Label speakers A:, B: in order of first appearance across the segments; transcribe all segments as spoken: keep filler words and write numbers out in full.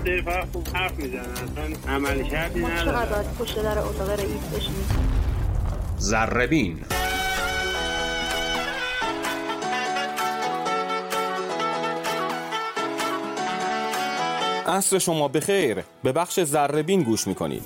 A: سری فقط خوب حرف میزنن، اصلا عملی کردی ندارن.
B: ما چقدر باید پشت در اتاق رئیس بشینیم؟
C: ذره‌بین. عصر شما بخیر. به بخش ذره‌بین گوش میکنید.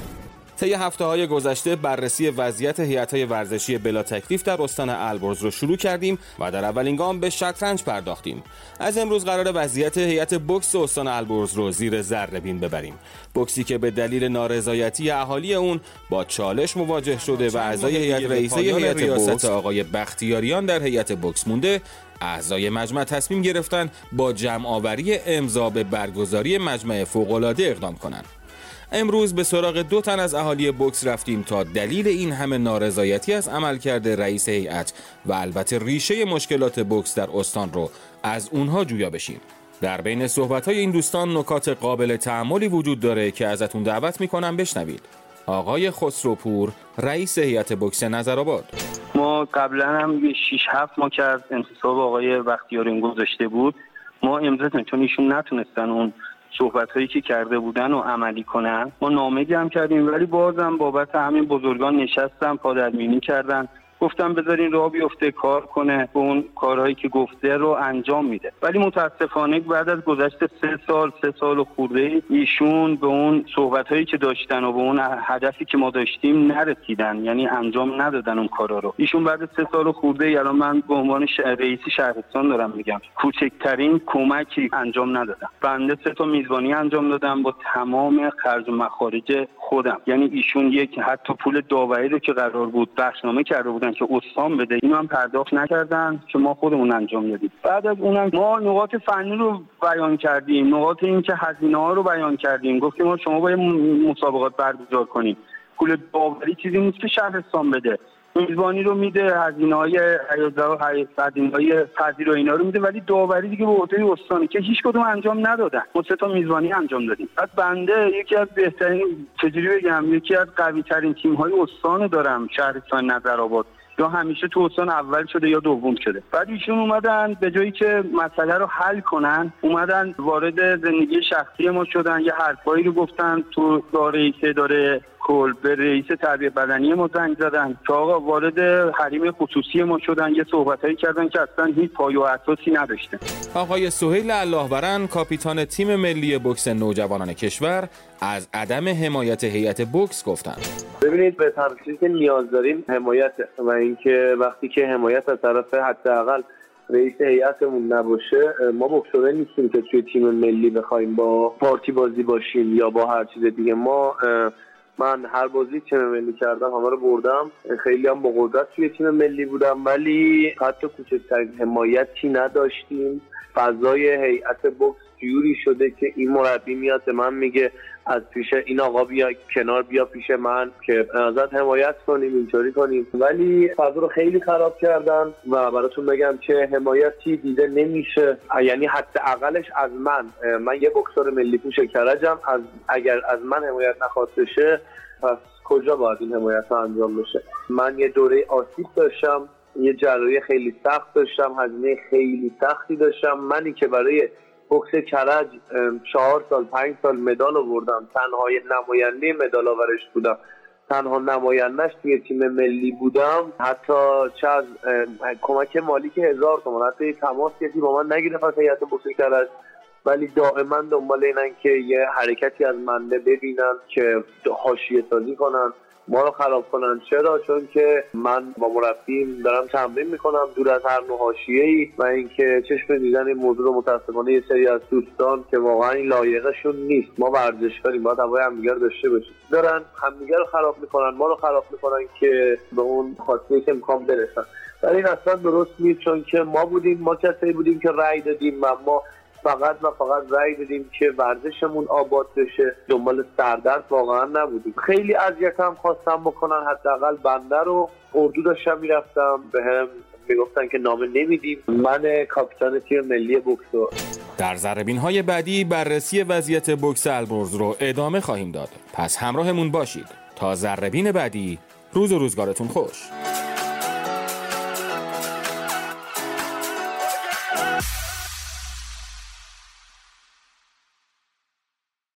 C: طی هفته‌های گذشته بررسی وضعیت هیئت‌های ورزشی بلا تکلیف در استان البرز رو شروع کردیم و در اولین گام به شطرنج پرداختیم. از امروز قرار وضعیت هیئت بوکس استان البرز رو زیر ذره‌بین ببریم. بوکسی که به دلیل نارضایتی اهالی اون با چالش مواجه شده و اعضای هیئت رئیسه هیئت ریاست آقای بختیاریان در هیئت بوکس مونده، اعضای مجمع تصمیم گرفتن با جمع‌آوری امضا به برگزاری مجمع فوق‌العاده اقدام کنند. امروز به سراغ دو تن از اهالی بوکس رفتیم تا دلیل این همه نارضایتی از عملکرد رئیس هیئت و البته ریشه مشکلات بوکس در استان رو از اونها جویا بشیم. در بین صحبت‌های این دوستان نکات قابل تأملی وجود داره که ازتون دعوت می‌کنم بشنوید. آقای خسروپور، رئیس هیئت بوکس نظرآباد:
D: ما قبلا هم شش هفت ماه که از انتصاب آقای بختیاریان گذاشته بود، ما امضا کردیم چون ایشون نتونستن اون صحبت‌هایی که کرده بودن و عملی کنن. ما نامه جمع کردیم ولی بازم بابت همین بزرگان نشستن پادرمینی کردن، گفتم بذارین راه بیفته کار کنه و اون کارهایی که گفته رو انجام میده. ولی متاسفانه بعد از گذشت سه سال سه سال و خورده ایشون به اون صحبت‌هایی که داشتن و به اون هدفی که ما داشتیم نرسیدن، یعنی انجام ندادن اون کارا رو. ایشون بعد سه سال و خورده، الان من به عنوان رئیس شهرستان دارم میگم، کوچکترین کمکی انجام ندادم. بنده سه تا میزبانی انجام دادم با تمام خرج و مخارج خودم. یعنی ایشون یک حتی پول داوری رو که قرار بود بخشنامه کرده بودن که استان بده، اینو هم پرداخت نکردن که ما خودمون انجام دادیم. بعد از اونم ما نقاط فنی رو بیان کردیم، نقاط این که هزینه‌ها رو بیان کردیم، گفتیم ما شما باید مسابقات برگزار کنیم، پول داوری چیزی نیست که شهرستان بده، میزبانی رو میده، هزینه‌های حیاضا و هزینه‌های پذیر و اینا رو میده، ولی داوری دیگه به عهده استانی که هیچ کدوم انجام ندادن. ما سه تا میزبانی انجام دادیم. بعد بنده یکی از بهترین، چجوری بگم، یکی از قوی‌ترین تیم‌های استان دارم، شهرستان نظرآباد، یا همیشه تو استان اول شده یا دوم شده. بعد ایشون اومدن به جایی که مسئله رو حل کنن، اومدن وارد زندگی شخصی ما شدن، یه حرفایی رو گفتن تو رئیس اداره کل به رئیس تربیت بدنی ما زنگ زدن که آقا وارد حریم خصوصی ما شدن، یه صحبتایی کردن که اصلا هیچ پایه و اساسی نداشته.
C: آقای سهیل اللهبران، کاپیتان تیم ملی بوکس نوجوانان کشور، از عدم حمایت هیئت بوکس گفتند.
E: ببینید، به تفصیلی که نیاز داریم حمایت و اینکه وقتی که حمایت از طرف حداقل رئیس هیئتمون نباشه، ما بوکسورا نیستیم که توی تیم ملی بخوایم با پارتی بازی باشیم یا با هر چیز دیگه. ما من هر بازی تیم ملی کردم، همه رو بردم، خیلی هم با قدرت توی تیم ملی بودم، ولی حتی کوچکترین حمایتی نداشتیم. فضای هیئت بوکس جوری شده که این مربی میاد به من میگه از پیش این آقا بیا کنار، بیا پیش من که ازت حمایت کنیم، اینطوری کنیم، ولی فضا رو خیلی خراب کردن و براتون بگم که حمایتی دیده نمیشه. یعنی حداقلش از من من یه بوکسور ملی پوش کرجم، از اگر از من حمایت نخواد بشه، پس کجا باید این حمایت انجام بشه؟ من یه دوره آسیب داشتم، یه جراحی خیلی سخت داشتم، هزینه خیلی سختی داشتم. منی که برای بوکس کرج چهار سال پنج سال مدال آوردم، تنها نماینده مدال آورش بودم، تنها نماینده‌اش توی تیم ملی بودم، حتی چه از کمک مالی که هزار تومان، حتی تماس کسی با من نگرفت از هیئت بوکس کرج، ولی دائما دنبال اینن که یه حرکتی از منده ببینن که حاشیه سازی کنن، ما رو خراب کنن. چرا؟ چون که من با مربیم دارم تمرین میکنم دور از هر نوع حاشیه‌ای و اینکه چشم دیدن این موضوع رو متأسفانه یه سری از دوستان که واقعا این لایقشون نیست، ما ورزشکاریم باید هوای همدیگه رو داشته باشیم، دارن همدیگه رو خراب میکنن، ما رو خراب میکنن که به اون خاصیتی که میخوام برسن. ولی این اصلا درست نیست، چون که ما بودیم، ما کسایی بودیم که رأی دادیم و ما فقط و فقط رأی دادیم که ورزشمون آباد بشه، دنبال سردرد واقعا نبودیم. خیلی اذیتم خواستم بکنن، حداقل بنده رو اردو داشتم میرفتم بهم میگفتن که نامه نمیدیم. من کاپیتان تیم ملی بوکس رو
C: در ذره‌بین‌های بعدی بررسی وضعیت بوکس البرز رو ادامه خواهیم داد. پس همراهمون باشید تا ذره‌بین بعدی. روز و روزگارتون خوش.